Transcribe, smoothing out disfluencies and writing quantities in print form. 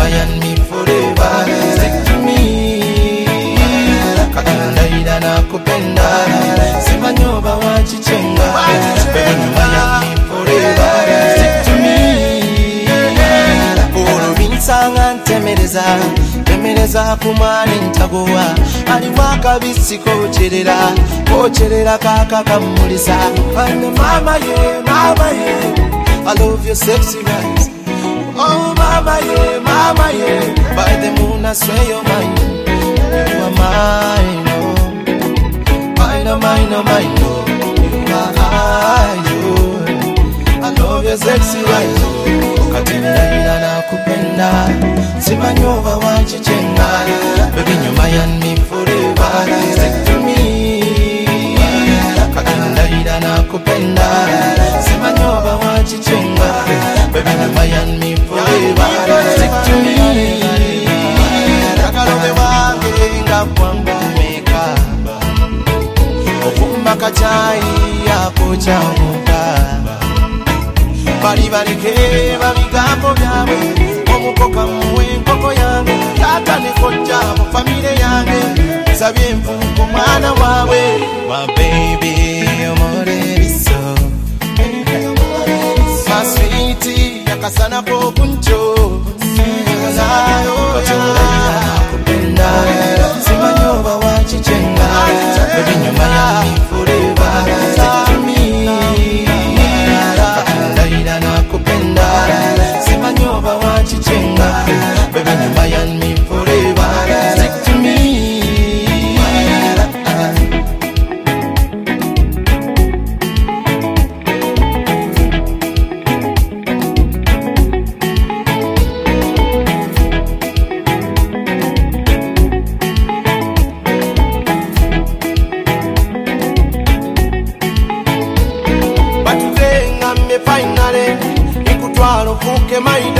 and me forever. Stick to me. Kakandaida na kupenda. Sema nyoba wachichenga. Baby nyuma and me forever. Stick to me. Oro binsanga ntemereza. Temereza kumani ntagowa. Aliwaka bisiko kocherera kaka kamulisa. And mama yeah. I love your sexy eyes. Oh mama yeah. By the moon I swear you're mine. You are mine, oh. Mine, oh. You are I love your sexy eyes. Katinda na kupenda. Sima nyova wachichenga. Baby nyuma and me forever. Stick to me. Katinda na kupenda. Sima nyova wachichenga. Baby nyuma and me forever. Stick to me. Kakalobe wange nga kwangu meka. Ofumba kachai yako chamuka. Bali babigambo byawe. Omukoka muwe nkoko yange. Tata ne kojja mu famile yange. Sabye nfuko mwana wawe. My baby omore biso. My sweetie yakasana ko kuncho. Nayo kupenda. Sima nyoba wachichenga. Baby nyuma ya me forever. Stick to me. Kakandaida na kupenda. Sima nyoba wachichenga. Baby nyuma ya me forever. Stick to me. Finally, ikutwalo fuke maida.